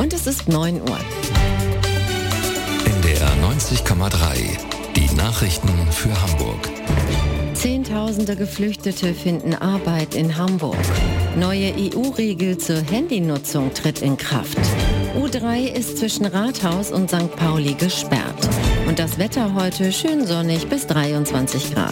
Und es ist 9 Uhr. NDR 90,3. Die Nachrichten für Hamburg. Zehntausende Geflüchtete finden Arbeit in Hamburg. Neue EU-Regel zur Handynutzung tritt in Kraft. U3 ist zwischen Rathaus und St. Pauli gesperrt. Und das Wetter heute schön sonnig bis 23 Grad.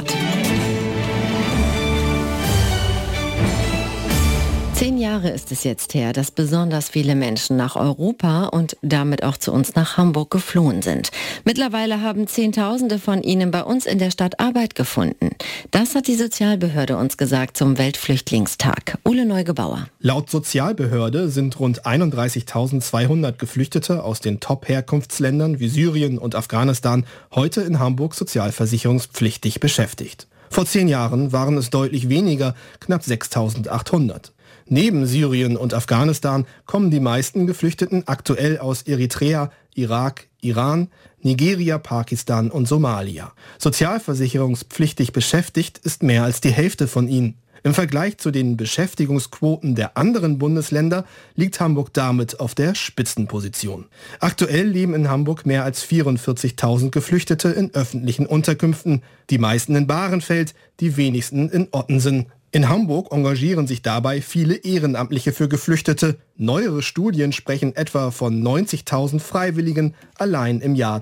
10 Jahre ist es jetzt her, dass besonders viele Menschen nach Europa und damit auch zu uns nach Hamburg geflohen sind. Mittlerweile haben Zehntausende von ihnen bei uns in der Stadt Arbeit gefunden. Das hat die Sozialbehörde uns gesagt zum Weltflüchtlingstag. Ole Neugebauer. Laut Sozialbehörde sind rund 31.200 Geflüchtete aus den Top-Herkunftsländern wie Syrien und Afghanistan heute in Hamburg sozialversicherungspflichtig beschäftigt. Vor 10 Jahren waren es deutlich weniger, knapp 6.800. Neben Syrien und Afghanistan kommen die meisten Geflüchteten aktuell aus Eritrea, Irak, Iran, Nigeria, Pakistan und Somalia. Sozialversicherungspflichtig beschäftigt ist mehr als die Hälfte von ihnen. Im Vergleich zu den Beschäftigungsquoten der anderen Bundesländer liegt Hamburg damit auf der Spitzenposition. Aktuell leben in Hamburg mehr als 44.000 Geflüchtete in öffentlichen Unterkünften, die meisten in Bahrenfeld, die wenigsten in Ottensen. In Hamburg engagieren sich dabei viele Ehrenamtliche für Geflüchtete. Neuere Studien sprechen etwa von 90.000 Freiwilligen allein im Jahr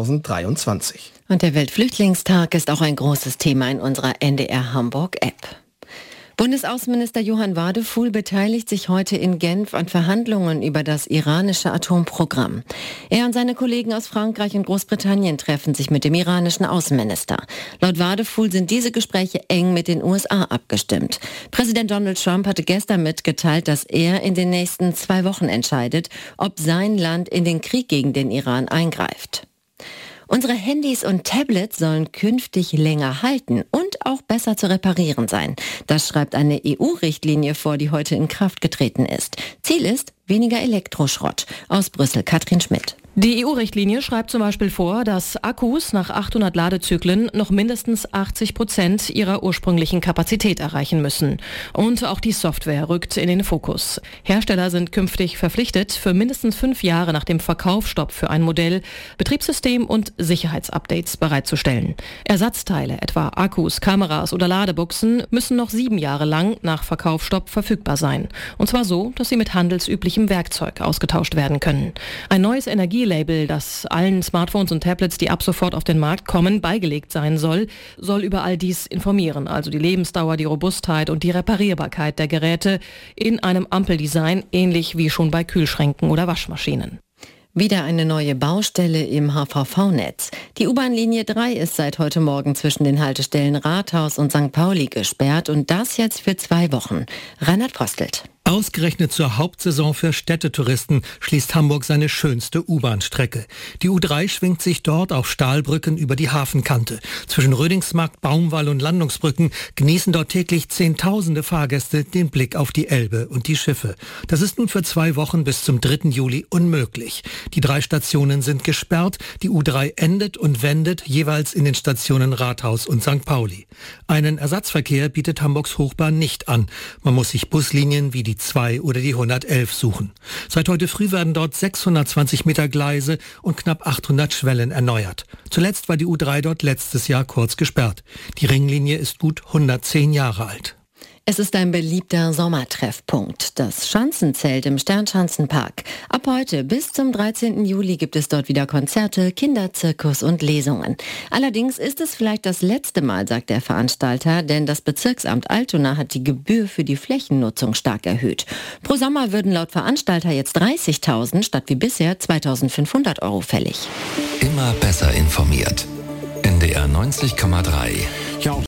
2023. Und der Weltflüchtlingstag ist auch ein großes Thema in unserer NDR Hamburg-App. Bundesaußenminister Johann Wadefuhl beteiligt sich heute in Genf an Verhandlungen über das iranische Atomprogramm. Er und seine Kollegen aus Frankreich und Großbritannien treffen sich mit dem iranischen Außenminister. Laut Wadefuhl sind diese Gespräche eng mit den USA abgestimmt. Präsident Donald Trump hatte gestern mitgeteilt, dass er in den nächsten 2 Wochen entscheidet, ob sein Land in den Krieg gegen den Iran eingreift. Unsere Handys und Tablets sollen künftig länger halten und auch besser zu reparieren sein. Das schreibt eine EU-Richtlinie vor, die heute in Kraft getreten ist. Ziel ist weniger Elektroschrott. Aus Brüssel, Katrin Schmidt. Die EU-Richtlinie schreibt zum Beispiel vor, dass Akkus nach 800 Ladezyklen noch mindestens 80% ihrer ursprünglichen Kapazität erreichen müssen. Und auch die Software rückt in den Fokus. Hersteller sind künftig verpflichtet, für mindestens 5 Jahre nach dem Verkaufsstopp für ein Modell Betriebssystem und Sicherheitsupdates bereitzustellen. Ersatzteile, etwa Akkus, Kameras oder Ladebuchsen, müssen noch 7 Jahre lang nach Verkaufsstopp verfügbar sein. Und zwar so, dass sie mit handelsüblichem Werkzeug ausgetauscht werden können. Ein neues Energielabel, das allen Smartphones und Tablets, die ab sofort auf den Markt kommen, beigelegt sein soll über all dies informieren. Also die Lebensdauer, die Robustheit und die Reparierbarkeit der Geräte in einem Ampeldesign, ähnlich wie schon bei Kühlschränken oder Waschmaschinen. Wieder eine neue Baustelle im HVV-Netz. Die U-Bahn-Linie 3 ist seit heute Morgen zwischen den Haltestellen Rathaus und St. Pauli gesperrt und das jetzt für 2 Wochen. Reinhard Postelt. Ausgerechnet zur Hauptsaison für Städtetouristen schließt Hamburg seine schönste U-Bahn-Strecke. Die U3 schwingt sich dort auf Stahlbrücken über die Hafenkante. Zwischen Rödingsmarkt, Baumwall und Landungsbrücken genießen dort täglich Zehntausende Fahrgäste den Blick auf die Elbe und die Schiffe. Das ist nun für 2 Wochen bis zum 3. Juli unmöglich. Die 3 Stationen sind gesperrt. Die U3 endet und wendet jeweils in den Stationen Rathaus und St. Pauli. Einen Ersatzverkehr bietet Hamburgs Hochbahn nicht an. Man muss sich Buslinien wie die 2 oder die 111 suchen. Seit heute früh werden dort 620 Meter Gleise und knapp 800 Schwellen erneuert. Zuletzt war die U3 dort letztes Jahr kurz gesperrt. Die Ringlinie ist gut 110 Jahre alt. Es ist ein beliebter Sommertreffpunkt, das Schanzenzelt im Sternschanzenpark. Ab heute bis zum 13. Juli gibt es dort wieder Konzerte, Kinderzirkus und Lesungen. Allerdings ist es vielleicht das letzte Mal, sagt der Veranstalter, denn das Bezirksamt Altona hat die Gebühr für die Flächennutzung stark erhöht. Pro Sommer würden laut Veranstalter jetzt 30.000 statt wie bisher 2.500 € fällig. Immer besser informiert. NDR 90,3. Ja,